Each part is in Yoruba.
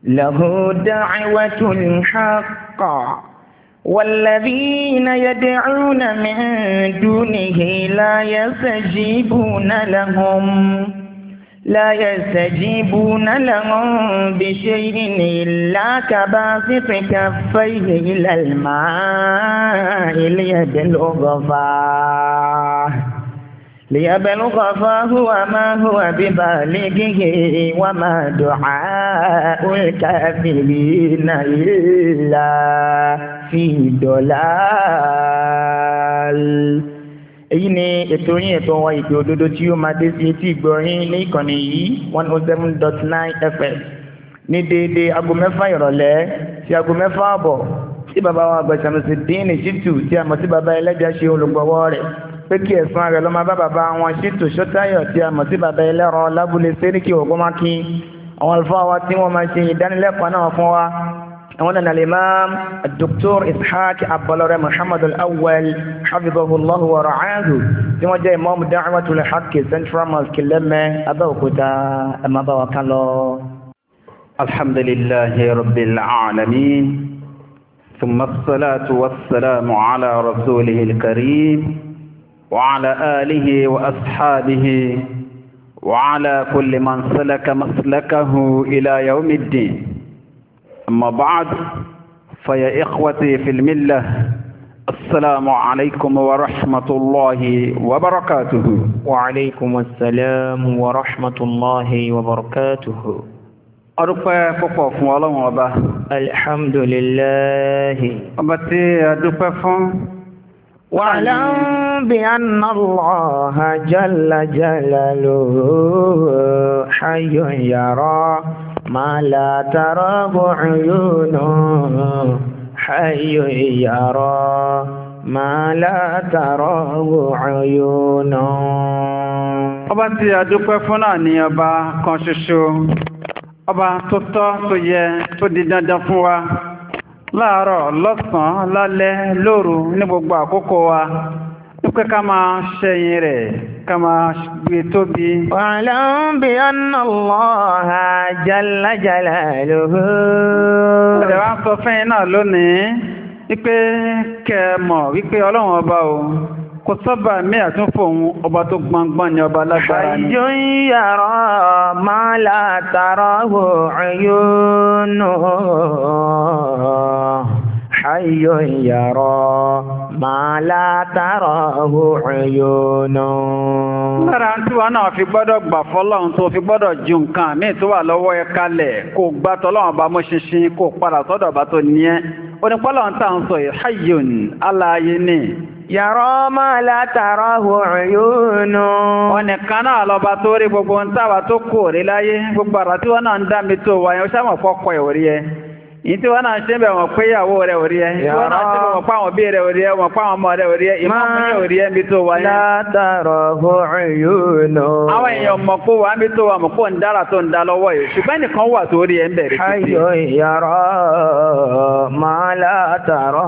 له دعوة الحق والذين يدعون من دونه لا يستجيبون لهم بشيء إلا كباسط كفيه إلى الماء ليبلغ فاه وما هو ببالغه وما دعاء الكافرين إلا في ضلال. èyí ni ètò yín ètò wa ìpè òdodo tí ó máa dé sí etí ìgbọ̀nyín ní ìkànnì yìí 107.9 FM ní déédéé aago mẹ́fà ìrọ̀lẹ́ sí aago mẹ́fà àbọ̀ tí bàbá wa gbẹ̀sàmùsì dín ní Ṣítù tí a mọ̀ sí bàbá ẹlẹ́jà ṣe olùgbọ̀wọ́ rẹ̀ pé kí ẹ̀sán rẹ̀ ló máa bá bàbá wọn Ṣítù Ṣótáyọ̀ tí a mọ̀ sí bàbá ẹlẹ́rọ lábúlé Séríkì Ògúnmákin àwọn àlùfáà wa tí wọ́n máa ṣe ìdánilẹ́kọ̀ọ́ náà fún wa àwọn náà al-Imam Dr. Ishaq Abọlọrẹ Muhammad al-Awwal hafidhahullahu wa ra'ahu tí wọ́n jẹ́ Imam Da'watul Haqq Central Mosque Lẹ́mẹ̀ Abẹ́òkúta ẹ̀mọ́báwá kan lọ. Alhamdulillahi rabbil alamin thumma as-salatu was-salamu ala rasulihil karim وعلى آله وأصحابه وعلى كل من سلك مسلكه إلى يوم الدين. أما بعد فيا إخوتي في الملة السلام عليكم ورحمة الله وبركاته. وعليكم السلام ورحمة الله وبركاته. أرقى فقف والله وبا الحمد لله. أبتي أدقى فن واعلم بأن الله جل جلاله حي يرى ما لا تراه عيونه حي يرى ما لا تراه عيونه. ọba tí a dúpẹ́ fún náà ni ọba kan ṣoṣo, ọba tó tọ́ tó yẹ tó di dandan fún wa láàárọ̀ lọ́sàn-án lálẹ́ lóru ní gbogbo àkókò wa pé ká máa ṣẹ̀yìn rẹ̀ ká máa gbé tóbi. wa'lam bi anna Allaha jalla jalaluhu. ọ̀dẹ̀ wá sọ fẹ́yìn náà lónìí wípé kẹ́ẹ̀mọ̀ wípé ọlọ́run ọba o kò sọ́bà mí àtúnfò ohun ọba tó gbọngbọ́n ni ọba lágbára ni. hayyun yara ma la tarahu uyunuhu hayyun yara ma la tarahu uyunuhu. lára tí wọn náà fi gbọ́dọ̀ gbà fọ́lọ́run tó fi gbọ́dọ̀ ju nǹkan míì tó wà lọ́wọ́ ẹ kalẹ̀ kó gbá tọ́lọ́run bá mọ́ ṣinṣin kó padà sọ́dọ̀ bá tó ní ẹ́ onípọ́lọ́run tá à ń sọ yìí hayyun aláyé ni. yàrá máa látàrọ̀ òyìnbó. ọ̀nìkan náà lọ́ba tó rí gbogbo ń táwa tó kò rí láyé gbogbo àrà tí wọ́n náà ń dá mi tó wáyé ó sábà kọ́kọ́ ẹ̀ orí ẹ. ìyí tí wọ́n náà ṣe bẹ̀ wọ́n pé ìyàwó rẹ̀ orí ẹ. wọ́n náà ṣe bẹ̀ wọ́n pa àwọn òbí rẹ̀ orí ẹ wọ́n pa àwọn ọmọ rẹ̀ orí ẹ ìmọ̀ọ́mọ́ orí ẹ mi tó wáyé. látàrọ̀ òyìnbó. àwọn èèyàn mọ̀ kó wà mí tó wà mọ̀ kó ń dára tó ń dá lọ́wọ́ yìí ṣùgbọ́n nìkan wà tó rí ẹ ń bẹ̀rẹ̀ títí. ayọ̀ yàrá máa látàrọ̀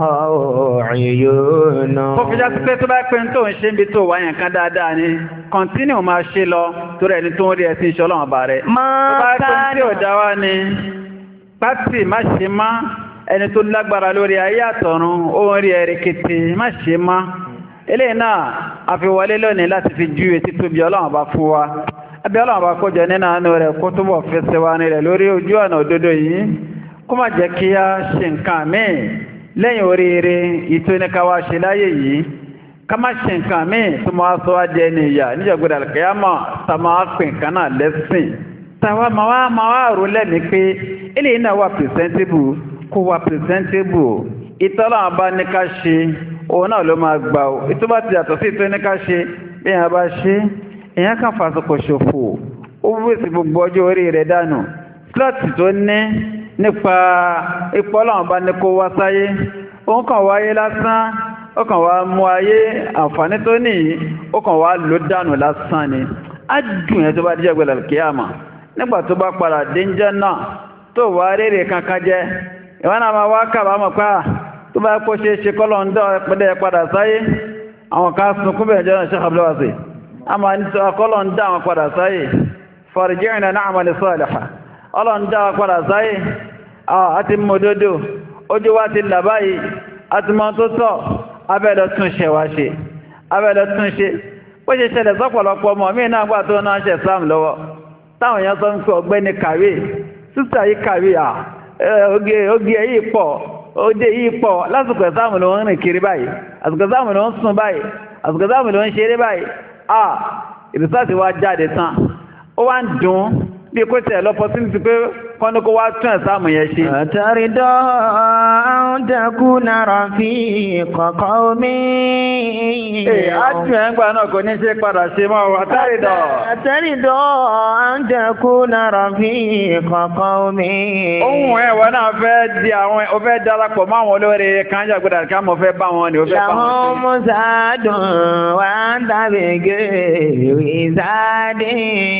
òyìnbó. tó fi já sí pé tó bá pé tó ń ṣe ń bi tó wà yẹn kan dáadáa ni kọ́ntínú máa ṣe lọ torí ẹni tó ń rí ẹ sí iṣẹ́ ọlọ́run bá rẹ̀. tó bá pé tí ò dá wá ni pátì má ṣe má ẹni tó lágbára lórí ayé àtọ̀run ó ń rí ẹ̀rí kété má ṣe má eléyìí náà a fi wọlé lónìí láti fi ju etí tóbi ọlọ́run bá fún wa abẹ́ ọlọ́run bá kójọ nínú àánú rẹ̀ kó túbọ̀ fẹsẹ̀ wa nílẹ̀ lórí ojú ọ̀nà òdodo yìí kó má jẹ́ kí a ṣe nǹkan míì lẹ́yìn oríire ìtóníkáwá ṣe láyé yìí ká má ṣe nǹkan míì tó máa sọ wá di ẹni ìyà níjọ̀gbọ́dà kẹ́yàmọ̀ tá máa pè nǹkan náà lẹ́sìn tàwa máa wá rò lẹ́mìí pé eléyìí náà wà presentable kó wà presentable ìtọ́lọ́wọ́n bá ní ká ṣe òun náà ló máa gbà ó ìtọ́ bá ti yàtọ̀ sí ìtọ́ ní ká ṣe bí èèyàn bá ṣe èèyàn kan fàṣọkò ṣòfò ó wíṣì gbogbo ọjọ́ orí rẹ̀ dànù slọ́ọ̀tì tó ní nípa ipò ọlọ́wọ́n bá ní kó wá sáyé òun kàn wáyé lásán ó kàn wá mú ayé àǹfààní tó níyì ó kàn wá lò dànù lásán ni á dùn ẹ́ tó bá díjẹ́ gbẹ̀lẹ̀ kíyàmà nígbà tó bá padà dénjẹ́ náà tó wá rèrè kankan jẹ́ ìwọ́n náà máa wá kábàámọ̀ pé tó bá kó ṣe é ṣe kọ́lọ̀ ń dẹ́ padà sáyé àwọn kan sunkún bẹ̀rẹ̀ jẹ́ Sheikh Abdul Wasi a máa ní kọ́lọ̀ ń dá àwọn padà sáyé farji'na na'mal salihan ọlọ́run dá wa padà sáyé àti mọ̀dódó ojú wa ti là báyìí àti mọ́ tó tọ́ abẹ́lọ tún ṣe wá ṣe abẹ́lọ tún ṣe bó ṣe ṣẹlẹ̀ sọ́pọ̀lọpọ̀ ọmọ mí náà gbà tó náà ṣe Islam lọ́wọ́ táwọn èèyàn sọ ń pé ọgbẹ́ni kàwé sísà yìí kàwé oge yìí pọ̀ òde yìí pọ̀ lásìkò Islam ló ń rìn kiri báyìí àsìkò Islam ló ń sùn báyìí àsìkò Islam ló ń ṣeré báyìí ìrìsáàtì wá jáde tán ó wá ń dùn bí kò tẹ̀ lọ́pọ̀tínítì pé kọ́nù kó wá tún ẹ̀sáàmù yẹn ṣe. àtàrídọ́ àwọn dẹkù náírà fi kọ̀kọ́ omi. ájú ẹ̀ ń gbà náà kò ní ṣe padà ṣe mọ́ àtàrídọ́. àtàrídọ́ àwọn dẹkù náírà fi kọ̀kọ́ omi. ohun ẹ̀wọ̀n náà fẹ́ di àwọn ó fẹ́ darapọ̀ mọ́ àwọn olóore kan jàgbọ́dà ká mọ̀ fẹ́ bá wọn ni ó fẹ́ bá wọn. làwọn mùsàdùn wà ń tàbí gèrè záde.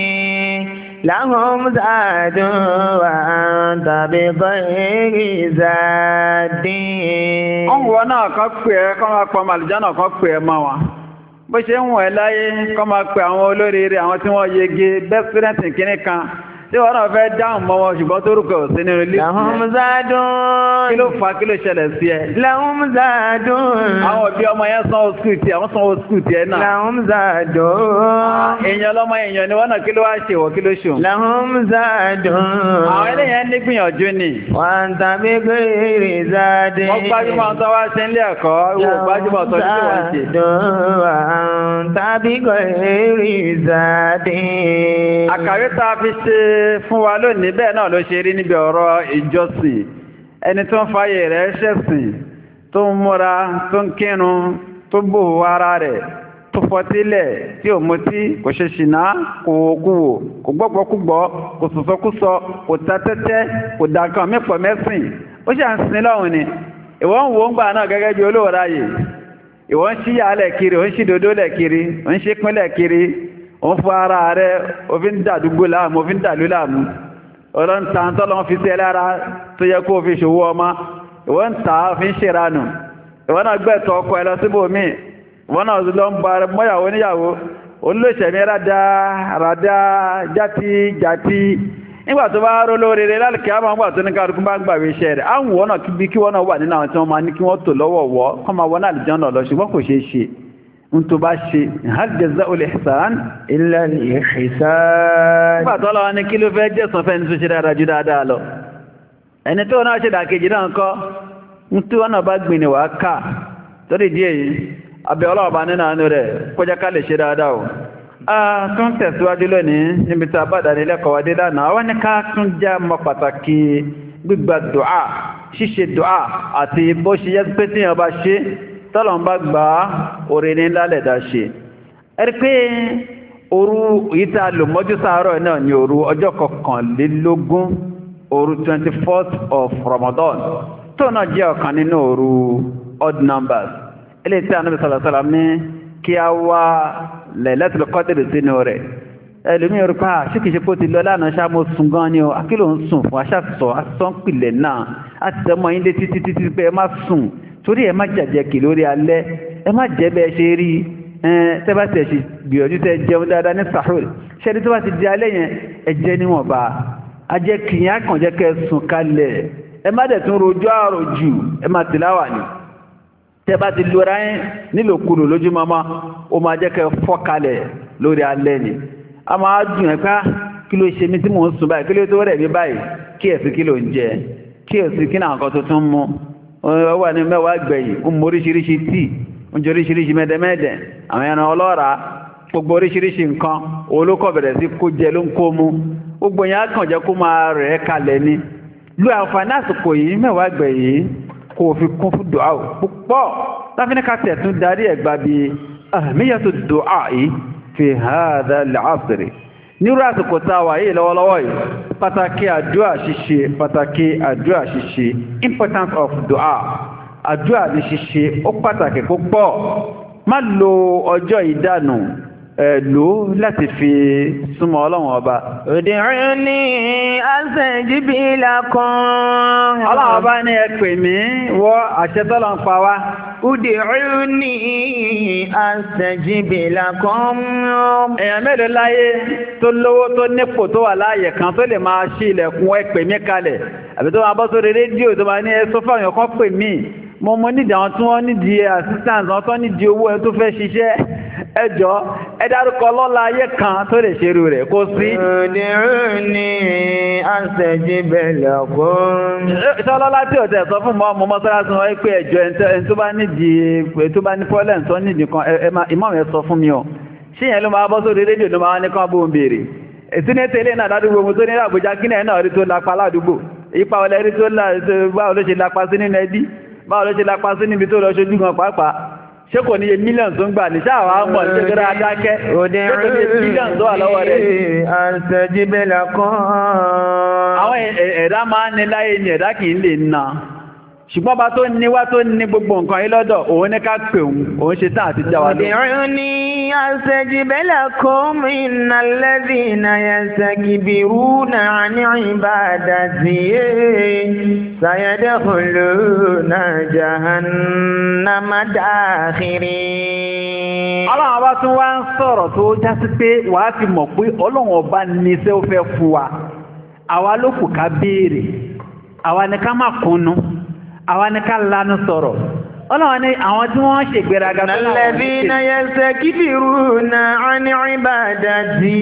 لهم زاد وأنت بغير زاد ọ̀wọ́ náà kan pè ẹ́ kọ́ máa pọ̀ màlìjánà kan pè ẹ́ máa wà bó ṣe ń wọ̀ ẹ́ láyé kọ́ máa pè àwọn olóríire àwọn tí wọ́n yege best student kìíní kan tí wọ́n náà fẹ́ dáhùn mọ́ wọn ṣùgbọ́n tó rúkọ̀ sí nínú ilé لهم زاد kí ló fà kí ló ṣẹlẹ̀ sí ẹ. لهم زاد àwọn òbí ọmọ yẹn sanwó skul tiẹ̀ wọ́n sanwó skul tiẹ̀ náà. لهم زاد èèyàn lọ́mọ èèyàn ni wọ́n náà kí ló wá ṣe wọ̀ kí ló ṣùn. لهم زاد àwọn eléyẹn ní gbìyànjú ni. وأنت بغير زاد wọ́n gbájúmọ̀ tó wá ṣe nílé ẹ̀kọ́ ìwò gbájúmọ̀ tó ní wọ́n ṣe. وأنت بغير زاد àkàwé tá a fi ṣe fún wa lónìí bẹ́ẹ̀ náà ló ṣe rí níbi ọ̀rọ̀ ìjọsìn ẹni tó ń fàyè rẹ̀ ṣẹ̀sìn tó ń múra tó ń kírun tó bò ara rẹ̀ tó fọtílẹ̀ tí ò mutí kò ṣe ṣìnà kò kúwò kò gbọ́gbọ́kúgbọ́ kò sọ̀sọ́kúsọ kò ta tẹ́tẹ́ kò dàkan mípọ̀ mẹ́sìn ó ṣe à ń sin lọ́hùn ni ìwọ ń wo ń gbà náà gẹ́gẹ́ bí olóòráyè ìwọ ń ṣíyàlẹ̀ kiri ó ń ṣídòdólẹ̀ kiri ó ń ṣípínlẹ̀ kiri ó ń fún ara rẹ̀ ó fi ń dàdúgbò láàmú ó fi ń dàlú láàmú ọlọ́ntà tọ́lọ́ fi sí ẹlára tó yẹ kó fi ṣòwò ọmọ ìwọ́n ń ta fi ń ṣèrànù ìwọ́n náà gbẹ̀tọ̀ ọkọ̀ ẹlọ síbò míì ìwọ́n náà lọ ń bá mọ́yàwó níyàwó olóṣèmí rádá játi nígbà tó bá ró lóríire lálùkẹ́ àmọ́ nígbà tó ní kárùkú bá ń gbàwé iṣẹ́ rẹ̀ àwọn wọ́n náà bí kí wọ́n náà wà nínú àwọn tí wọ́n máa ní kí wọ́n tò lọ́wọ́wọ́ kọ́ máa wọ́n náà àlùjọ́ náà lọ ṣùgbọ́n kò ṣeé ṣe tó bá ṣe hal jaza'ul ihsan illa al-ihsan. nígbà tó lọ́wọ́ ní kí ló fẹ́ jẹ́sàn fẹ́ ní tó ṣe dára jù dáadáa lọ ẹni tó náà ṣe dàkejì náà kọ́ ń tí wọ́n náà bá gbìn ní wàá ká torí díẹ̀ yìí abẹ́ ọlọ́ọ̀bá nínú àánú rẹ̀ kọjá ká lè ṣe dáadáa o. a tún tẹ̀síwájú lónìí níbi tí a bá dání lẹ́kọ̀ọ́ wá dé lánàá wọ́n ní ká tún já mọ́ pàtàkì gbígba dùá ṣíṣe dùá àti bó ṣe yẹ pé tíyàn bá ṣe tọ́lọ̀ ń bá gbà orí ní lálẹ̀dá ṣe ẹ̀rí pé òru ìta lò mọ́jú sáárọ̀ náà ni òru ọjọ́ 21 òru 24th of Ramadan tó náà jẹ́ ọ̀kan nínú òru odd numbers ilé tí Ànábì sallallahu alaihi wasallam ní kí a wá Lailatul Qadr sínú rẹ̀ ẹlòmí orúkọ ṣíkìṣe kó ti lọ lánàá ṣáàmó sùn gan ni ó akílò ń sùn fún aṣáàsọ asọ́npìlẹ̀ náà àti tẹmọ ilé títí pé ẹ má sùn torí ẹ má jàjẹ́ kì lórí alẹ́ ẹ má jẹ́ bẹ́ẹ̀ ṣe rí tẹ́bàtẹ̀ ṣe gbìyànjú tẹ́ jẹun dáadáa ní sahur ṣẹ́ni tó bá ti di alẹ́ yẹn ẹ jẹ́ níwọ̀nba ajẹ́ kìyàn kàn jẹ́ kẹ́ sùn kalẹ̀ ẹ má dẹ̀ tún rojú àròjù ẹ má tìláwà ni tẹ́bà ti lóra yẹn nílòkulò lójúmọ́mọ́ ó máa jẹ́ kẹ́ fọ́ kalẹ̀ lórí alẹ́ ni a máa dùn ẹ̀ pé kí ló ṣe mí tí mò ń sùn báyìí kí ló tó rẹ̀ mí báyìí kí ẹ̀sì kí ló ń jẹ kí ẹ̀sì kí náà nǹkan tuntun mú wà ní mẹ́wàá gbẹ̀yìn ń mú oríṣiríṣi tíì ń jẹ oríṣiríṣi mẹ́dẹ̀mẹ́dẹ̀ àwọn ẹran ọlọ́ra gbogbo oríṣiríṣi nǹkan olókọ̀ bẹ̀rẹ̀ sí kó jẹ ló ń kó mú gbogbo yẹn á kàn jẹ́ kó máa rẹ̀ kalẹ̀ ni lu àǹfààní àsìkò yìí mẹ́wàá gbẹ̀yìn kò fi kún fún dùá púpọ̀ láfíníkà tẹ̀ tún darí ẹ̀gbà bíi ahmiyatu dùá yìí fi hadha al-'asr nírú àsìkò tá a wà yìí lọ́wọ́lọ́wọ́ yìí pàtàkì àdúà ṣíṣe importance of dua àdúà ní ṣíṣe ó pàtàkì púpọ̀ má lo ọjọ́ ìdánù lò láti fi súnmọ́ ọlọ́run ọba. Ud'uni astajib lakum. Ọlọ́run ọba ní ẹ pè mí wọ àṣẹ tọ́lọ̀ ń pa wá. Ud'uni astajib lakum. Èèyàn mélòó láyé tó lówó tó nípò tó wà láàyè kan tó lè máa ṣí ilẹ̀kùn ẹ pè mí kalẹ̀ àbí tó máa bọ́ sórí rédíò tó máa ní ẹ sọ fáwọn èèyàn kan pè mí. Mo nídìí àwọn tí wọ́n nídìí assistance àwọn tó nídìí owó ẹ tó fẹ́ ṣiṣẹ́ ẹjọ́ ẹ dárúkọ lọ́la ayé kan tó lè ṣerú rẹ̀ kó sí. Ud'uni astajib lakum. Ìṣọ́lọ́lá tí ò tẹ̀ sọ fún mọ́ mọ́sálásí wọn pé ẹjọ́ ẹni tó bá nídìí tó bá ní problem tó nídìí kan ìmọ̀ ẹ̀ sọ fún mi o. Ṣé yẹn ló máa bọ́ sórí rédíò ló máa ní kán bóun béèrè? Ìtúnẹ́tẹ̀lé náà ládùúgbò mo tó ní Àbújá kí náà rí tó lápá ládùúgbò. Ipa ọlẹ́ rí tó báwo ló ṣe lápá sí nínú ẹbí? Báwo ló ṣe lápá sí níbi tó lọ ṣojú gan pàápàá? Ṣé kò níye mílíọ̀nù tó ń gbà ní ṣáàwá mọ̀ ní ṣẹ́gbẹ́rẹ́ adákẹ́? Ṣé kò níye mílíọ̀nù tó wà lọ́wọ́ rẹ̀? Astajib lakum. Àwọn ẹ̀dá máa ń ní láyé ni ẹ̀dá kì í lè na. Ṣùgbọ́n bá tó ní wá tó ní gbogbo nǹkan yìí lọ́dọ̀ òun ní ká pè òun ṣe tán àti já wa lọ. Ud'uni astajib lakum innal ladhina yastakbiruna 'an ibadati sayadkhuluna jahannama dakhirin. Ọlọ́run bá tún wá ń sọ̀rọ̀ tó já sí pé wàá fi mọ̀ pé Ọlọ́run ọba ní iṣẹ́ ó fẹ́ fún wa. Àwa ló kù ká béèrè. Àwa ni ká má kúnnú. Àwa ni ká lanu sọ̀rọ̀. Ọlọ́run ní àwọn tí wọ́n ṣègbéraga fún àwọn alladhina yastakbiruna 'an ibadati.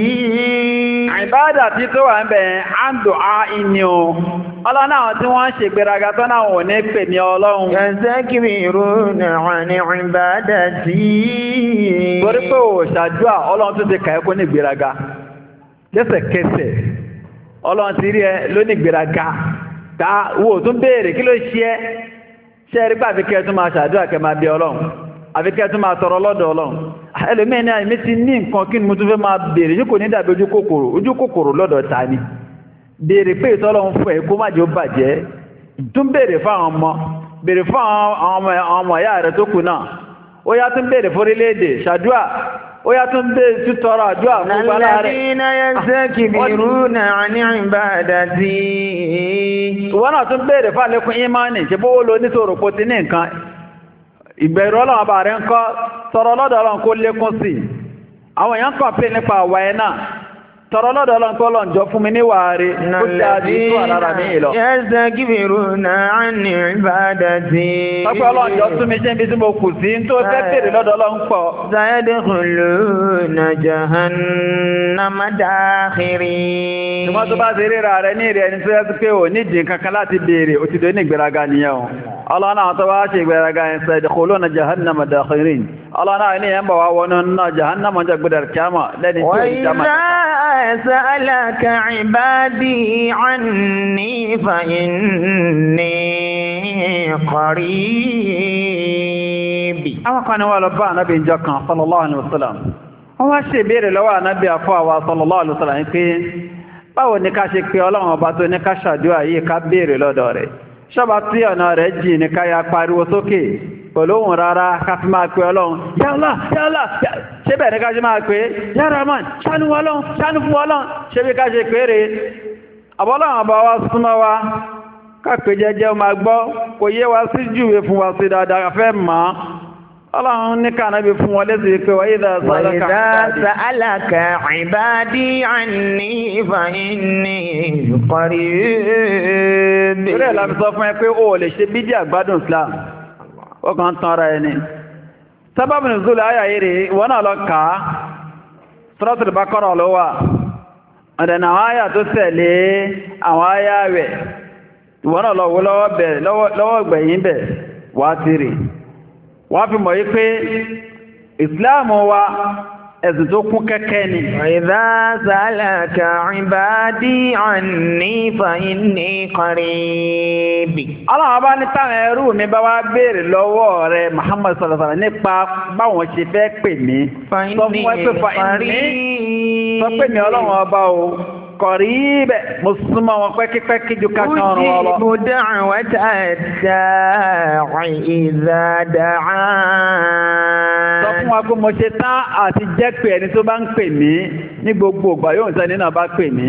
Ìbádà tí tó wà ń bẹ̀ àndò á ìní o. Ọlọ́run àwọn tí wọ́n ṣègbéraga tó náà wò ní pè ní Ọlọ́run. Yastakbiruna 'an ibadati. Torí pé ò ṣàdúà Ọlọ́run tó ti kà ẹ́ kó ní ìgbéraga. Lẹ́sẹ̀kẹsẹ̀ Ọlọ́run ti rí ẹ lóní ìgbéraga. Ta wo tún béèrè kí ló ṣe ẹ́? Ṣé ẹ rí pé àfikẹ́ tún máa ṣàdúrà kẹ́ máa bí Ọlọ́run? Àfikẹ́ tún máa tọrọ lọ́dọ̀ Ọlọ́run? Ẹlòmíì ní àìmí ti ní nǹkan kí ni mo tún fẹ́ máa béèrè yìí kò ní dàbí ojú kòkòrò lọ́dọ̀ ta ni. Béèrè pé ìtọ́lọ́run fún ẹ kó má jẹ́ ó bàjẹ́. Tún béèrè fún àwọn ọmọ. Béèrè fún àwọn ọmọ ìyá rẹ̀ tó kù náà. Ó yá tún béèrè fún orílẹ̀-èdè ṣàdúrà. Ó yá tún béèrè tọrọ àdúrà fún bàbá rẹ̀. Alladhina yastakbiruna 'an ibadati. Ìwọ náà tún béèrè fún àlékún ìmánì ṣe bó lo nítorò pò ti ní nǹkan. Ìbẹ̀rù Ọlọ́run bá rẹ̀ ń kọ́ tọrọ lọ́dọ̀ Ọlọ́run kó lékún sí. Àwọn èèyàn kàn pé nípa àwà ẹ̀ náà. Tọrọ lọ́dọ̀ Ọlọ́run kó lọ́n jọ fún mi níwà rẹ̀ kó dáadé tó àlára mi lọ. Yastakbiruna 'an ibadati. Ọpẹ́ Ọlọ́run jọ tún mi ṣe ibi tí mo kù sí tó fẹ́ bèèrè lọ́dọ̀ Ọlọ́run pọ̀. Sayadkhuluna jahannama dakhirin. Ṣùgbọ́n tó bá ti ríra rẹ̀ ní ìrẹ́ ẹni tó yẹ pé ò nídìí kankan láti bèèrè ó ti dé ní ìgbéraga nìyẹn o. Ọlọ́run náà tó bá ṣe ìgbéraga yẹn sayadkhuluna jahannama dakhirin. Ọlọ́run náà ní ẹ̀ ń bọ̀ wá wọnú náà jahannama jẹ́ gbẹdẹ̀ kíámà lẹ́ni tí ó ń jámà. سألك عبادي عني فإني قريب. Àwọn kan ni wọ́n lọ bá ànábì ìjọ kan sallallahu alaihi wasallam. Wọ́n wá ṣe ìbéèrè lọ́wọ́ ànábì àfọ́ àwa sallallahu alaihi wasallam pé báwo ni ká ṣe pé Ọlọ́run ọba tó ní ká ṣàdúrà yìí ká béèrè lọ́dọ̀ rẹ̀. Ṣọ́ba tí ọ̀nà rẹ̀ jì ní ká ya pariwo sókè pẹ̀lú ohùn rárá ká fi máa pe Ọlọ́run. Ya Allah, Ya Allah, ṣé bẹ̀rẹ̀ ká ṣe máa pé Ya Rahman, ṣánú Ọlọ́run, ṣánú fún Ọlọ́run, ṣé bí ká ṣe péré. Àbọ́lọ́run ọba wa súnmọ́ wa, ká pè jẹ́jẹ́ máa gbọ́, kò yé wa sí júwe fún wa sí dáadáa fẹ́ mọ́. Ọlọ́run ní ká náà bí fún wọn lẹ́sìn pé wa idha sa'alaka ibadi anni fa inni qarib. Ìrẹ́ ìlànà sọ fún ẹ pé ó lè ṣe bídí àgbádùn Islam. Ó kàn tán ara ẹni. Sábàbù nùzúl àyà yìí rèé, ìwọ náà lọ kà á. Suratul Baqara ló wà. Ọ̀dẹ̀nà àwọn àyà tó tẹ̀lé àwọn àyà rẹ̀. Ìwọ náà lọ wo lọ́wọ́ gbẹ̀yìn bẹ̀ wá ti rè. Wọ́n fi mọ̀ yí pé ìsìláàmù wa ẹ̀sùn tó kún kẹ́kẹ́ ni. Idha sa'alaka ibadi anni fa inni qarib. Ọlọ́run bá ní táwọn ẹrú mi bá wá béèrè lọ́wọ́ rẹ̀ Muhammad sallallahu alaihi wasallam nípa báwọn ṣe fẹ́ pè mí. Sọ fún wọn pé fa inni. Sọ pé mi Ọlọ́run ọba o. قريب مصمم وفك جكاشان والله أجيب دعوة الداعي إذا دعان. sọ fún wa pé mo ṣe tán àti jẹ́ pé ẹni tó bá ń pè mí ní gbogbo ìgbà yóò ń sẹ́ni náà bá pè mí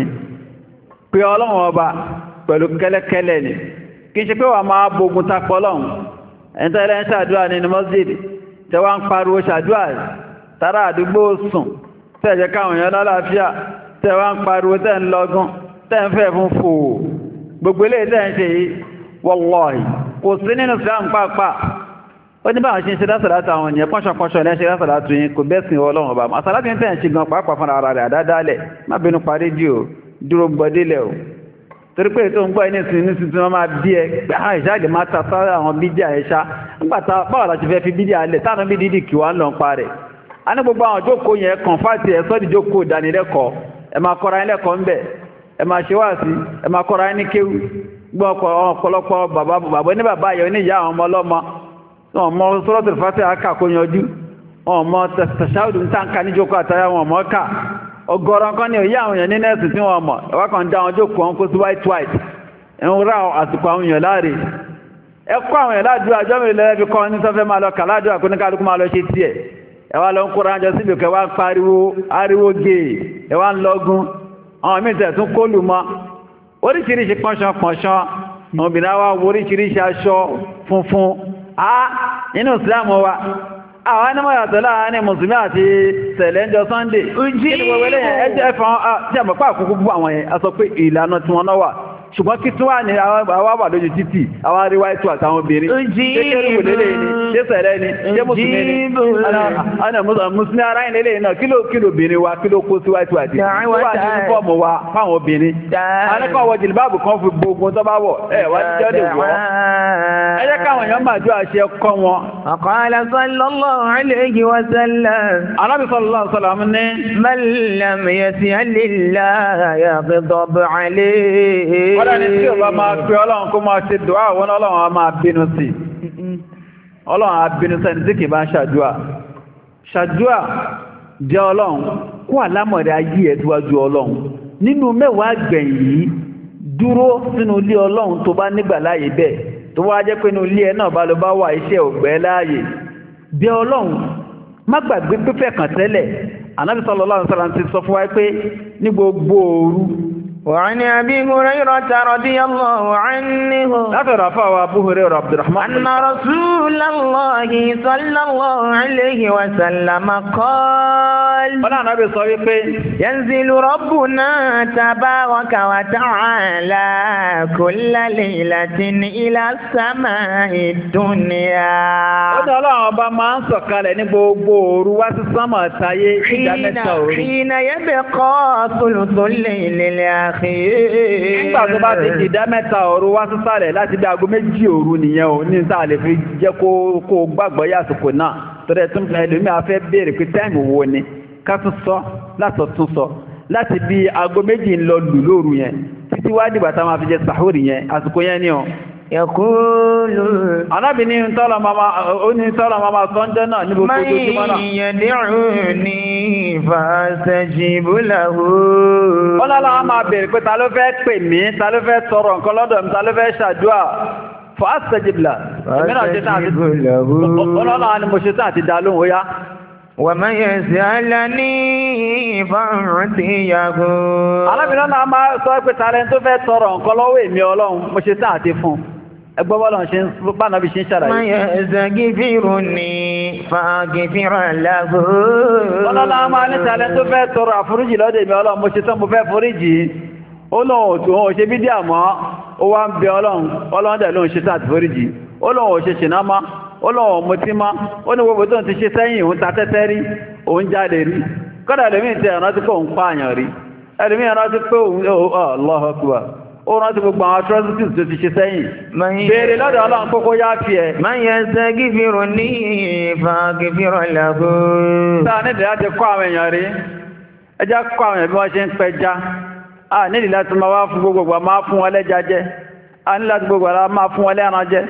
pé ọlọ́run ọba pẹ̀lú kẹ́lẹ́kẹ́lẹ́ ni kí n ṣe pé wà máa bógun tapọ̀ ọlọ́run ẹni tẹ́lẹ̀ ń ṣàdúrà nínú mọ́sídì tẹ́wà ń pariwo ṣàdúrà tàrà àdúgbò sùn tẹ́ẹ̀jẹ́ káwọn èèyàn lálàáfíà tẹ́wà ń pariwo tẹ́ ń lọ́gán tẹ́ ń fẹ́ fún fò gbogbo ilé tẹ́ ń ṣe yìí wallahi kò sí nínú Islam pàápàá ó ní báwọn ṣe ń ṣe lásàlátà àwọn ènìyàn pọ́nṣọpọ́nṣọ ní ṣe lásàlátà yìí kò bẹ́sìn ọlọ́run ọba àsàlátà yìí tẹ́ ń ṣe gan pàápàá fún ara rẹ̀ àdádálẹ̀ má bínú parí jù ó dúró gbọdílẹ̀ ó torí pé tó ń gbọ́ ní ìsìn tí wọ́n máa bí ẹ pé àwọn ìṣáàlẹ̀ máa ta sáré àwọn bídíà ẹ̀ṣá nígbàtà báwọn láti fẹ́ fi bídíà lẹ̀ táwọn bí dídì kí wá ń lọ pa rẹ̀ a ní gbogbo àwọn jókòó yẹn kàn fáàtì ẹ̀ sọ́dí jókòó ìdánilẹ́kọ̀ọ́ ẹ máa kọ́ra ẹ lẹ́kọ̀ọ́ ńbẹ̀ ẹ máa ṣe wáàsí ẹ máa kọ́ra ẹ ní kéwú gbọ́ ọ̀pọ̀lọpọ̀ bàbá ní bàbá yẹn oníyà àwọn ọmọ ọlọ́mọ wọn mọ Suratul Fatiha kó yanjú wọn mọ tẹ̀síṣáàdù ń tàǹkà ní jókòó àtàyà wọn mọ́ ká ọ̀gọ̀rọ̀ kan ní òye àwọn èèyàn ní nẹ́ẹ̀sì tí wọ́n mọ̀ ẹwà kan dá wọn jókòó wọn kó sí white ń rá àsìkò àwọn èèyàn láre ẹkọ́ àwọn èèyàn ládùúgbò àjọ mi lẹ́rẹ́ fi kọ́ ní sọ́fẹ́ máa lọ kà ládùúgbò kó ní kálukú máa lọ ṣe tiẹ̀ ẹwà lọ ń kóra àjọ síbi kẹwà ń pariwo ariwo gé ẹwà ń lọgún àwọn míì tẹ̀ tún kólù mọ́ oríṣiríṣi pọ́nṣán obìnrin wa wo oríṣiríṣi aṣọ funfun nínú ìsìlámù wa àwọn ẹnìmọ̀ yàtọ̀ láàárín mùsùlùmí àti sẹ̀lẹ́njọ Sunday kí ni gbogbo eléyìn ẹjẹ́ ẹ̀fọn tí a mọ̀ pàá kúkú bú àwọn yẹn a sọ pé ìlànà tí wọ́n náà wà ṣùgbọ́n kí tún wà ní àwọn wà lójú títì àwọn aríwá ètò àtàwọn obìnrin kékeré wò lélẹ̀ ni ṣé sẹ̀lẹ̀ ni ṣé mùsùlùmí ni ọ̀nà mùsùlùmí ara yìí lélẹ̀ náà kílò obìnrin wa kílò kó sí wáìtì àti wà ní fọ́ọ̀mù wa fáwọn obìnrin alẹ́kọ̀ọ́ wọ jìlìbáàbù kan fi gbogbo tó bá wọ̀ ẹ̀ wá ti jọ́ lè wọ́ ẹ jẹ́ káwọn èèyàn máa jó àṣẹ kọ́ wọn. Qala sallallahu alayhi wa sallam. Ànábì sallallahu alaihi wasallam ní. Man lam yas'alillaha yaghdab alayhi. Ọ̀dá ni tí o bá máa pè ọlọ́run kó máa ṣe dùá àwọn ọlọ́run a máa bínú sí. Ọlọ́run a bínú sẹ́ni tí kì bá ń ṣàdúà. Ṣàdúà jẹ́ ọlọ́run kó àlámọ̀rẹ́ ayé ẹ̀ tíwájú ọlọ́run. Nínú mẹ́wàá gbẹ̀yìn yìí, dúró sínú ilé ọlọ́run tó bá nígbà láàyè bẹ́ẹ̀. Tó wá jẹ́ pé inú ilé ẹ náà bá lọ bá wà iṣẹ́ ògbẹ́ láàyè. Bí ọlọ́run má gbàgbé pípẹ́ kàn tẹ́lẹ̀. Ànábì sallallahu alaihi wasallam ti sọ fún wa pé ní gbogbo òru وعن أبي هريرة رضي الله عنه رفع أبو هريرة عبد الرحمن أن رسول الله صلى الله عليه وسلم قال ينزل ربنا تبارك وتعالى كل ليلة إلى السماء الدنيا حين يبقى ثلث الليل الآخر nígbà tó bá ti jìdá mẹ́ta òru wá sísàlẹ̀ láti bí aago méjì òru nìyẹn ò ní sáà lè fi jẹ́ kó gbàgbọ́ yàsùkò náà tó rẹ̀ tún ẹlòmí afẹ́ béèrè pé táìmù wo ni ká tún sọ látọ̀ tún sọ láti bí aago méjì ń lọ lù lóru yẹn títí wá dìgbà tá máa fi jẹ sàhórì yẹn àsìkò yẹn ni ọ. Yaqulu. Anábì ní tọ́lọ mama sọ́njẹ́ náà níbo tó tójúmọ́ náà. Man yad'uni fastajibu lahu. Ọlọ́lá wọn máa bèèrè pé ta ló fẹ́ pè mí, ta ló fẹ́ tọrọ nǹkan lọ́dọ̀ mi, ta ló fẹ́ ṣàdúà. Fastajib lahu. Ọlọ́lá ni mo ṣe tán àti dá lóhùn ó yá. Wa man yas'alani fa'utiyahu. Alábìnrin náà máa sọ pé tààrẹ tó fẹ́ tọrọ nǹkan lọ́wọ́ èmi Ọlọ́run mo ṣe tán àti fún. Ẹgbọ́ bọ́lọ̀ ṣe ń bá náà bí ṣe ń ṣàlàyé. Man yastaghfiruni faghfir lahu. Ọlọ́lá máa ní tààrẹ tó fẹ́ tọrọ àforíjì lọ́dọ̀ èmi Ọlọ́run mo ṣe tán mo fẹ́ foríjì. Ó lóun ò ṣe bídíà mọ́, ó wá ń bẹ Ọlọ́run dẹ̀ lóun ṣe tán àti foríjì. Ó lóun ò ṣe ṣìnà mọ́. Ó lọ́wọ́ mo ti má ó ní gbogbo tó ń ti ṣe sẹ́yìn òun ta tẹ́tẹ́ rí òun jáde rí kọ́dà ẹlòmí ti ẹ̀rọ tí kò ń pààyàn rí ẹlòmí ẹ̀rọ tí pé òun Allahu Akbar ó rántí gbogbo àwọn atrocities tó ti ṣe sẹ́yìn béèrè lọ́dọ̀ Ọlọ́run kókó yá fi ẹ̀. Man yastaghfiruni faghfir lahu. sáà nídìí láti kọ́ àwọn èèyàn rí ẹjá kọ́ àwọn èèyàn bí wọ́n ṣe ń pẹja a nídìí láti máa wá fún gbogbo máa fún wọn lẹ́ja jẹ a nídìí láti gbogbo máa fún wọn lẹ́ran jẹ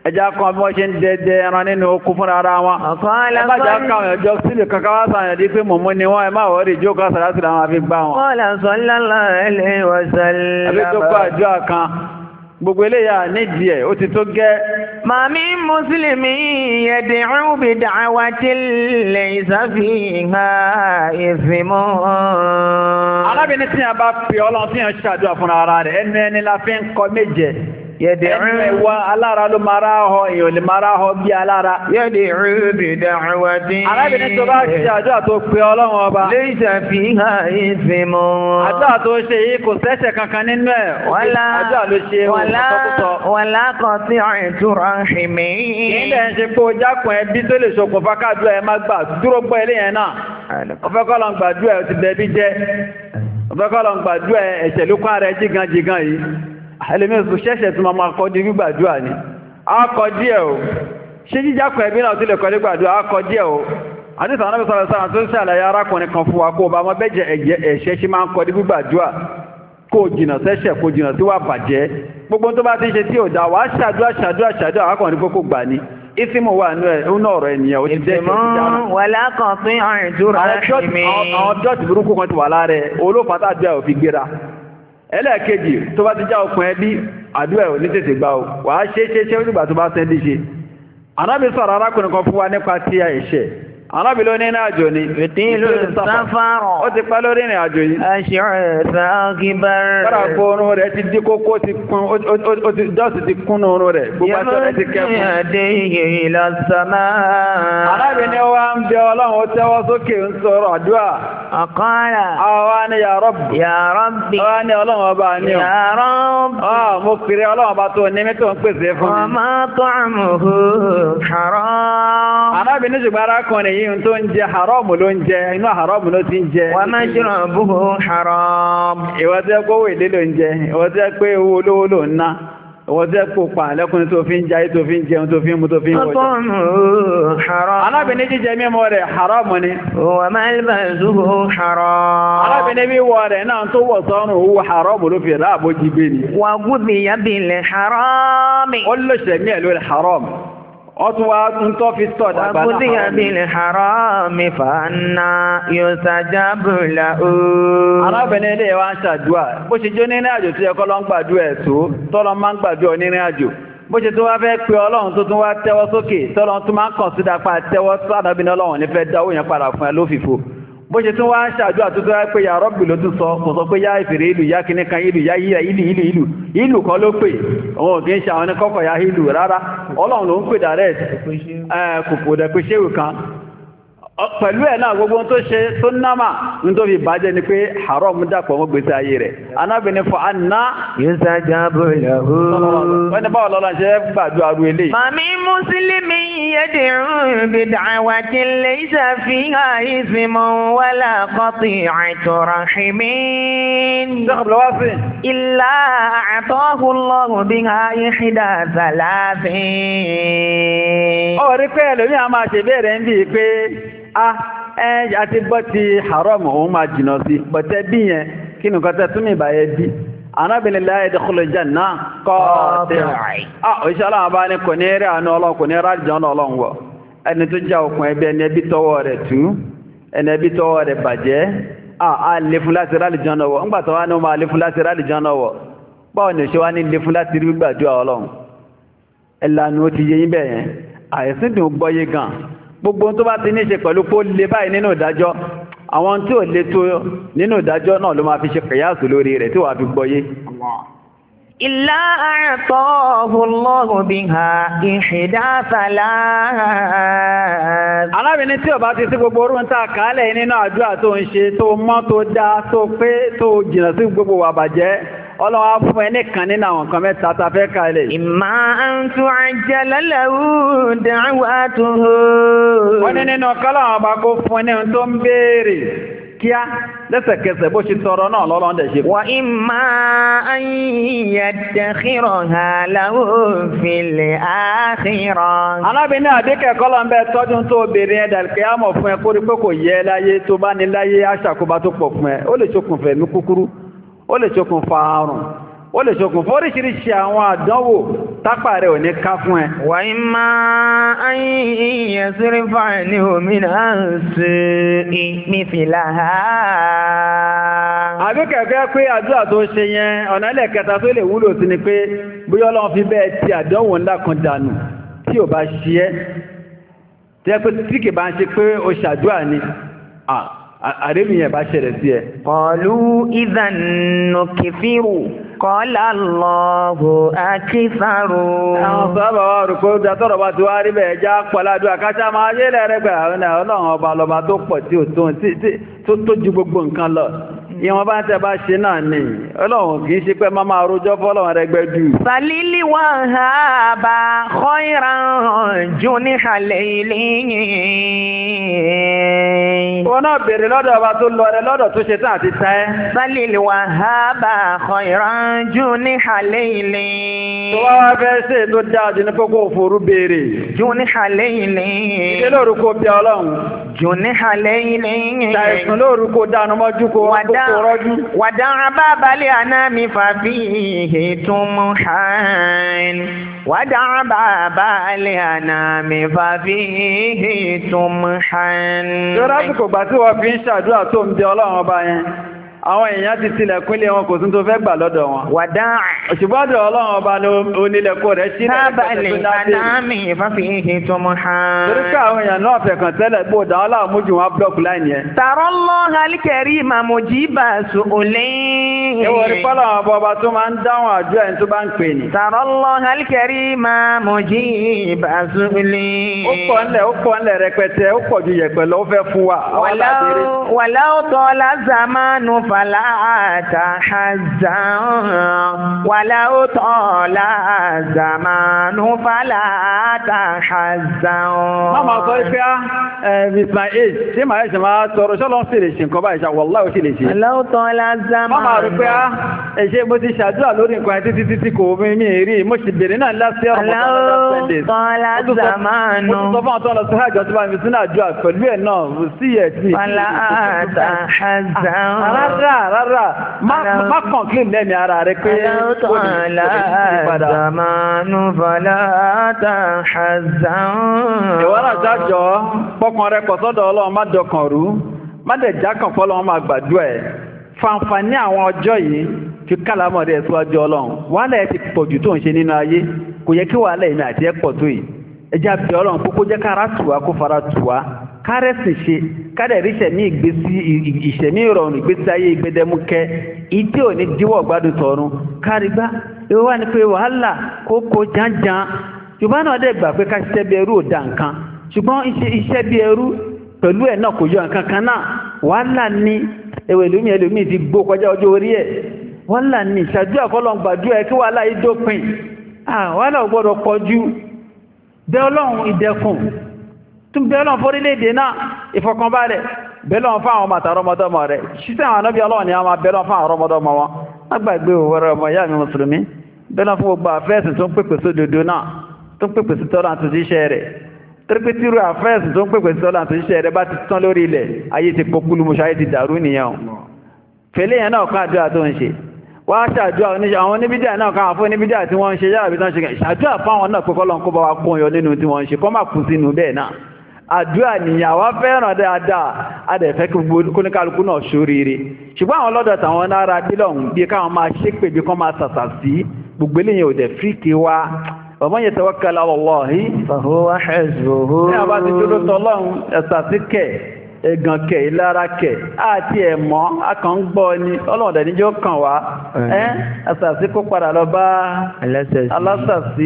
ẹjá kan bí wọ́n ṣe ń dẹdẹ ẹran nínú okú fún ara wọn. ẹbájá káwọn ẹjọ́ sílẹ̀ kankan wá sàyàn dí pé mọ̀mọ́ ni wọ́n ẹ máa wọ́n rí jókòó sàlásì láwọn àfi gbá wọn. Qala sallallahu alaihi wa sallam. àbí tó kọ́ àjọ kan gbogbo eléyà nídìí ẹ̀ ó ti tó gẹ́. Ma min muslimin yad'u bi da'watin laysa fiha ithmun. alábìnrin tí a bá pè ọlọ́run tí a ṣàdúrà fún ara rẹ̀ ẹni la fi ń kọ méje. ẹnu ẹwà alára ló mara họ èèyàn lè mara họ bí alára. Yad'u bi da'watin. arábìnrin tó bá ṣe àdúrà tó pè ọlọ́run ọba. Laysa fiha ithmun. àdúrà tó ṣe yìí kò sẹ́ṣẹ̀ kankan nínú ẹ̀. àdúrà ló ṣe wala qati'atu rahimin. ilẹ̀ ń ṣe pé o jákùn ẹbí tó lè ṣokùnfà kádùá ẹ má gbà dúró gbọ́ ilé yẹn náà. ọ̀fẹ́ kọ́ lọ ń gbàdúrà ẹ ti bẹ̀bí jẹ́. ọ̀fẹ́ kọ́ lọ ń gbàdúrà ẹ̀ṣẹ̀ ló kọ́ ara ẹ jígan yìí. ẹlẹ́mẹ́sùn ṣẹ́ṣẹ̀ tí ma máa kọ́ di gbígbàdúrà ní akọ díẹ̀ o ṣe jíjákọ̀ ẹbí náà tí lè kọ́ di gbàdúrà akọ díẹ̀ o àti sàánà bí sọ́rọ̀ sáà tó ń ṣàlàyé arákùnrin kan fún wa kó bá mọ́ bẹ́jẹ̀ ẹ̀ṣẹ̀ ṣe máa ń kọ́ di gbígbàdúrà kó jìnà sẹ́ṣẹ̀ kó jìnà sí wà bàjẹ́ gbogbo tó bá ti ṣe tí ò dá wà ṣàdúrà akọ̀rin pé kó gbà ní ìsìmò wà ní ọ̀rọ̀ ènìyàn ó ti jẹ́ àwọn dọ́ọ̀tì burúkú kan ti wà lára olófàtà àdúrà ò fi gbéra ẹlẹ́ẹ̀kejì tó bá ti já okùn ẹbí àdúrà ò ní tètè gbà ó wà á ṣe ó nígbà tó bá sẹ́ndí ṣe Ànábì sọ̀rọ̀ arákùnrin kan fún wa nípa tí a ẹ̀ṣẹ̀ Ànábì ló ní ìrìn àjò ni ìtìlú sáfàrọ̀ ó ti pẹ́ lórí ìrìn àjò yìí kọ́dà kó orun rẹ̀ ti dí kókó ti kún dọ́ọ̀sì ti kún orun rẹ̀ gbogbo aṣọ rẹ̀ ti kẹ́kùn Ànábì ni ó wá ń bẹ Ọlọ́run ó tẹ́wọ́ sókè ń sọ̀rọ̀ àdúrà ọ̀kọ́lá àwa ni ya Rabbi àwa ni Ọlọ́run ọba ní ọ̀ mo kiri Ọlọ́run ọba tó ní mẹ́tò ń pèsè fún mi Ànábì ní ṣùgbọ́n arákùnrin yìí tó ń jẹ haramu ló ń jẹ inú haramu ló ti ń jẹ wa mashrabuhu haram ìwọ tẹ́ kó wèlé ló ń jẹ ìwọ tẹ́ pé owó olówó ló ń ná ìwọ tẹ́ kó pa lẹ́kùnrin tó fi ń jayé tó fi ń jẹun tó fi ń mu tó fi ń wọjọ Ànábì ní jíjẹ mímọ́ rẹ̀ haramu ni wa malbasuhu haram Ànábì ní wíwọ̀ rẹ̀ náà tó wọ̀ sọ́run owó haramu ló fi ráàbò jí gbé ni wa ghudhiya bil haram ó lè ṣẹ̀mí ẹ̀ lórí haram ọtún wá tún tó fi sọ dàgbà náà wàbúdí àbílẹ̀ harami fàánà yóò sàjábù láò. arábìnrin ilé wa ń ṣàdúà bó ṣe jó nínú àjò tí ẹkọ́ lọ ń gbàdúà ẹ̀ tó tọ́lọ máa ń gbàdúà nínú àjò bó ṣe tó wá fẹ́ pé ọlọ́run tó tún wá tẹ́wọ́ sókè tọ́lọ tún máa ń kàn sí dápá tẹ́wọ́ sádàbìnrin ọlọ́run ní fẹ́ dáwó yẹn padà fún ẹ lófìfo bó ṣe tún wá ń ṣàdúà tó tó wá pé ya Rabbi ló tún sọ kò sọ pé yá ìfèrè ìlú yá kíní kan ìlú yá ìlú kan ló pè òun kì í ṣe àwọn oníkọ́kọ̀ ya ìlú rárá ọlọ́run ló ń pè direct kòkò dẹ̀ pé ṣéwù kan pẹ̀lú ẹ̀ náà gbogbo tó ṣe tó náma ní tó fi bàjẹ́ ni pé haram dàpọ̀ mọ́ gbèsè ayé rẹ̀ anábìnrin fún anna yustajabu lahu. wọ́n ní báwo lọ́la ṣe gbàdúrà ru eléyìí. màmí mùsùlùmí yad'u bi da'watin laysa fiha ithmun wala qati'atu rahimin. illa a'tahu Allahu biha ihda thalathin. ó rí pé ẹlòmí a máa ṣe bẹ́ẹ̀rẹ̀ ń bí pé àti gbọ́ ti haram òun máa jìnà sí bọ̀tẹ́ bí yẹn kí ní kọ́tẹ́ tún ní ìbáyẹ bí anábìnrin la yadkhulu janna qati' òṣìṣẹ́ aláwọ̀ bá ní kò ní rí àánú ọlọ́run kò ní rí àjọ́nà ọlọ́run wọ̀ ẹni tó já okùn ẹbí ẹni ẹbí tọwọ́ rẹ̀ tú ẹni ẹbí tọwọ́ rẹ̀ bàjẹ́ a lè fún láti rí àlìjọ́nà wọ̀ ńgbàtọ̀ wá ní wọ́n máa lè fún láti rí àlìjọ́nà wọ̀ báwo ni òṣìṣẹ́ wá ní lè fún láti rí gbàdúrà ọlọ́run ẹ̀lànà ó ti yẹ yín bẹ́ẹ̀ yẹn àìsín dùn gbọ́yé gan gbogbo tó bá ti ní ṣe pẹ̀lú kó lè báyìí nínú ìdájọ́ àwọn tí ò lè tó nínú ìdájọ́ náà ló máa fi ṣe kìyàsù lórí rẹ̀ tí wà fi gbọ́yé illa a'tahu Allahu biha ihda thalath. alábìnrin tí ò bá ti sí gbogbo orún tàà kálẹ̀ nínú àdúrà tó ń ṣe tó mọ́ tó dá tó pé tó jìnà sí gbogbo wà bàjẹ́ ọlọ́wọ́ fún ẹni kan nínú àwọn kan mẹ́ta tafẹ́ kalẹ̀. imma an tu'ajjala lahu da'watuhu. wọ́n ní nínú kọ́lọ̀wọ́ bá kó fún ẹni tó ń béèrè kíá lẹ́sẹ̀kẹsẹ̀ bó ṣe tọrọ náà lọ́lọ́n dẹ̀ ṣe. wa imma an yaddakhiraha lahu fil akhirah. alábìnrin àdékẹ́ kọ́lọ̀ ń bẹ tọ́jú tó béèrè ẹ̀dà kíámọ̀ fún ẹ kó rí pé kò yẹ láyé tó bá ní láyé àṣàkóbá tó pọ̀ fún ẹ ó lè ṣokùnfẹ̀ ní kúkúrú ó lè ṣokùnfà àrùn ó lè ṣokùnfà oríṣiríṣi àwọn àdánwò tápà rẹ̀ ò ní ká fún ẹ. Wa imma an yasrifani min as-su'i mithlaha. Àbí kẹ̀kẹ́ pé àdúrà tó ṣe yẹn ọ̀nà ẹlẹ́kẹta tó lè wúlò sí ni pé bóyá Ọlọ́run fi bẹ́ẹ̀ ti àdánwò ńlá kan dànù tí ò bá ṣe ẹ́ tí ẹ pé tí kì bá ń ṣe pé ó ṣàdúrà ni àrẹ́mìyàn bá ṣẹlẹ̀ sí ẹ. Qalu idhan nukfiru qala Allahu akitharu. Àwọn sábà wà rò pé ó dá tọ́rọ bá ti wá rí bẹ́ẹ̀ já pọ̀ládùn àkáṣá máa yé lẹ́rẹ́gbẹ̀ Ọlọ́run ọba lọba tó pọ̀ tí ò tó ju gbogbo nǹkan lọ. Ìwọ̀n bá tẹ́ bá ṣe náà ni Ọlọ́run kìí ṣe pé máa rojọ́ fọ́lọ́run rẹ̀ gbẹ́jù. Salili wahaba khayran juniha layli. Wọ́n náà bèèrè lọ́dọ̀ ọba tó lọ rẹ lọ́dọ̀ tó ṣe tán àti tẹ́. Salili wahaba khayran juniha layli. Tó wá wá fẹ́ ṣe tó dáadé ní kókó òfòrú bèèrè. Juniha layli. Ilé lórúkọ bí Ọlọ́run. Juniha layli. Ṣàìsùn lórúkọ dánú mọ́jú kó rọ́jú. Wàdán bábálẹ̀ ànámi fàfíhì tumuhan. Wàdán bábálẹ̀ ànámi fàfíhì tumuhan. Yọ́rá bí kò gbà tí wọ́n fi ń ṣàdúrà tó ń bí Ọlọ́run ọba yẹn. Àwọn èèyàn ti tilẹ̀kùnlé wọn kò tún tó fẹ́ gbà lọ́dọ̀ wọn. Wàdán. Òṣùgbọ́dọ̀ Ọlọ́run ọba ní onílẹ̀kọ́ rẹ̀ sí bábálẹ̀ ànámi fàfíhì tumuhan. Torí pé àwọn èèyàn náà fẹ̀kàn tẹ́lẹ̀ gbọ́dọ̀ àwọn aláàmójú wọn blọ́ọ̀kì láì yẹn. Tarallaha al-karima mujiba su'ulayn. Ìwọ̀n rí pọ́lọ̀ àwọn ọba tó máa ń dáhùn àdúrà ẹni tó bá ń pè ní. Tarallaha al-karima mujiba su'ulayn. Ó pọ̀ ńlẹ̀ rẹpẹtẹ, ó pọ̀ ju yẹ̀pẹ̀ lọ, ó fẹ́ fún wa. Walau tala zamanu fala tahzan. Walau tala zamanu fala tahzan. Máma sọ pé with my age, ṣé màá ṣe máa sọ̀rọ̀ ṣọ́lọ́ sí lè ṣe nǹkan báyìí ṣá, wallahi ó sì lè ṣe. Walau tala zamanu. Máma rí pé ẹ̀ṣẹ́ mo ti ṣàdúrà lórí nǹkan ẹ̀ títí kò mí rí, mo sì bèèrè náà láti ọ̀rọ̀ mọ́tò tọ́lá zamanu. Mo tún sọ fún ọ̀tọ́ lọ sí hajj ọtí bá mi sínú àdúrà pẹ̀lú ẹ̀ náà sí ẹ̀ tí. Fala tahzan. Rárá, má kàn kí lẹ́ni ara rẹ pé ó ní tọ́lá zamanu fala tahzan. Ìwọ́n náà jájọ́ pọ́kàn rẹ kọ̀ sọ́dọ̀ Ọlọ́run má dọkàn rú, má dẹ̀ jákàn fọ́lọ́run má gbàdúrà ẹ̀. Fàǹfààní àwọn ọjọ́ yìí fi kálámọ̀ rẹ̀ síwájú Ọlọ́run. Wàhálà ẹ̀ ti pọ̀ jù tó ń ṣe nínú ayé, kò yẹ kí wàhálà ẹ̀mí àti ẹ̀ pọ̀ tó yìí. Ẹjá bí Ọlọ́run kókó jẹ́ kára tùwá kó fara tùwá, kárẹ̀sì ṣe, kárẹ̀ ríṣẹ̀ ní ìṣẹ̀mí ìrọ̀rùn ìgbésí ayé ìgbẹ́dẹ́múkẹ́, ìdí ò ní díwọ̀ gbádùn tọ̀run, kárígbá, ìwọ wá ní pé wàhálà kókó jánján. Yorùbá náà dẹ̀ gbà pé ká ṣiṣẹ́ bí ẹrú ò dá nǹkan, ṣùgbọ́n iṣẹ́ bí ẹrú pẹ̀lú ẹ̀ náà kò yọ nǹkan kan náà, wàhálà ní ẹwẹ̀ ẹlòmí ti gbó kọjá ọjọ́ orí ẹ̀, wàhálà ní ìṣàdúrà fọ́lọ́run gbàdúrà ẹ̀ kí wàhálà yìí dópin. Wàhálà ò gbọ́dọ̀ pọ̀jù. Bẹ́ Ọlọ́run ìdẹ̀kùn, tún bẹ́ Ọlọ́run fórílẹ̀-èdè náà ìfọ̀kànbalẹ̀, bẹ́ Ọlọ́run fún àwọn ọmọ àtàrọmọdọ́mọ rẹ̀. Ṣíṣẹ́ àwọn ànábì Ọlọ́run ni a máa bẹ́ Ọlọ́run fún àwọn ọmọdọ́mọ wọn. Má gbàgbé òwúrọ̀ ọmọ ìyá mi mùsùlùmí, bẹ́ Ọlọ́run fún gbogbo àfẹ́ẹ̀sì tó ń pèpè sódodo náà, tó ń pèpè sí tọ́lá àti iṣẹ́ rẹ̀. Tẹ́rẹ́pẹ́tìrú àfẹ́ẹ̀sì tó ń pèpè sí tọ́lá àti iṣẹ́ rẹ̀ bá ti tán lórí ilẹ̀, ayé ti pokúlù mọ́ṣá, ayé ti dàrú nìyẹn. Fẹ́lẹ́ yẹn náà kán àdúrà tó ń ṣe. Wá ṣàdúrà àwọn oníbídíà náà káwọn fún oníbídíà tí wọ́n ń ṣe yára bí tán ṣe kẹ́ ṣàdúrà fáwọn náà pé kọ́lọ́n kó bá wa kún yọ nínú tí wọ́n ń ṣe kọ́ máa kú sínú bẹ́ẹ̀ náà. Àdúrà nìyàn wá fẹ́ràn dáadáa adẹ̀fẹ́ kí kóníkálukú náà ṣoríire. Ṣùgbọ́n àwọn lọ́dọ̀ tàwọn náírà bílọ̀hún bí káwọn máa ṣépè bí kán máa sàṣà sí gbogbo eléyìí ò dẹ̀ fíríkì wá. ومن يتوكل على الله فهو حسبه. Ní àbá ti dúró tọ́lọ́run ẹ̀sà sí kẹ̀, ẹ̀gàn kẹ̀, ìlara kẹ̀, àti ẹ̀mọ́, akàn ń gbọ́ ni, Ọlọ́run dẹ̀ níjọ́ kàn wá. Ẹ̀sà sí kó padà lọ bá alásàsí,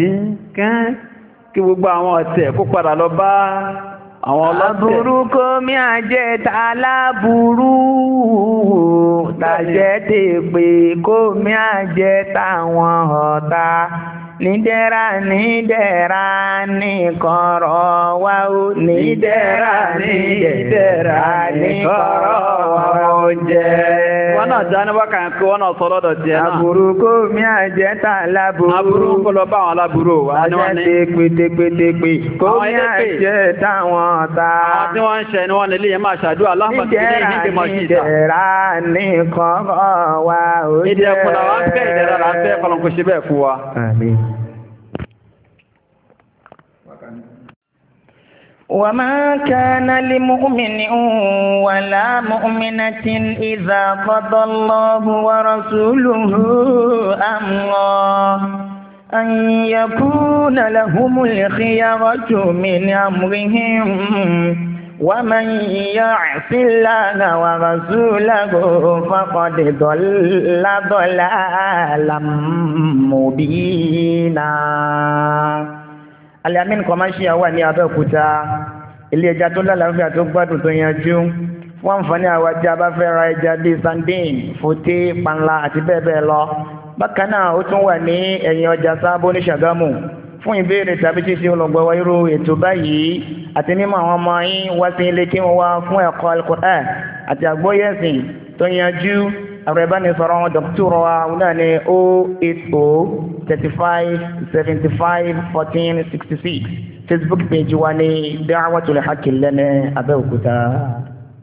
kí gbogbo àwọn ọ̀tẹ̀ kó padà lọ bá àwọn ọlọ́tẹ̀. Aburú kó mi àjẹ́ tàlábùrú, tàjẹ́ tèpè kó mi àjẹ́ táwọn ọ̀tá. Nídẹ̀ra ní kọ̀rọ̀ wá ó, nídẹ̀ra ní kọ̀rọ̀ wá ó jẹ́. wọ́n náà já ní wákàtí kí wọ́n náà sọ lọ́dọ̀ tiẹ̀ náà. Àbúrú kó mi àjẹta láburú. Àbúrú ń kó lọ bá àwọn aláburú wa ni wọ́n ní. Àjẹta pétépétépé kó mi àjẹta wọn ta. Àwọn tí wọ́n ń ṣe ni wọ́n nílé yẹn máa ṣàdúrà láǹfààní ní ìdí mọ̀ sí ìta. Ìdẹ̀ra ní kọ́kọ́ wa ó jẹ́. Ìdẹ̀kùn làwọn fẹ́ ìdẹ̀ra là ń fẹ́ kọ́lọ́nkó ṣe bẹ́ẹ̀ fún wa. Àmín. وما كان لمؤمن ولا مؤمنة إذا قضى الله ورسوله أمرا أن يكون لهم الخيرة من أمرهم ومن يعص الله ورسوله فقد ضل ضلالا مبينا. Al-Amin commercial wà ní Abẹ́òkúta, ilé ẹja tó lálàáfíà tó gbádùn tó yanjú fún àǹfààní àwọn ajá bá fẹ́ ra ẹja bíi sandin, fòté, panla àti bẹ́ẹ̀ bẹ́ẹ̀ lọ. Bákan náà ó tún wà ní ẹ̀yìn ọjà Sábó ní Ṣàgámù. Fún ìbéèrè tàbí ṣíṣe olùgbọ̀wọ́ irú ètò báyìí àti mímọ̀ àwọn ọmọ yín wá sí ilé kí wọ́n wá fún ẹ̀kọ́ Al-Qur'an àti àgbọ́yẹ̀sìn tó yanjú. Àwọn ìbánisọ̀rọ̀ wọn dọ̀kítọ̀rọ̀ wa náà ní 080-35-75-14-66. Facebook page wa ní Da'watul Haqq lẹ́nu Abẹ́òkúta.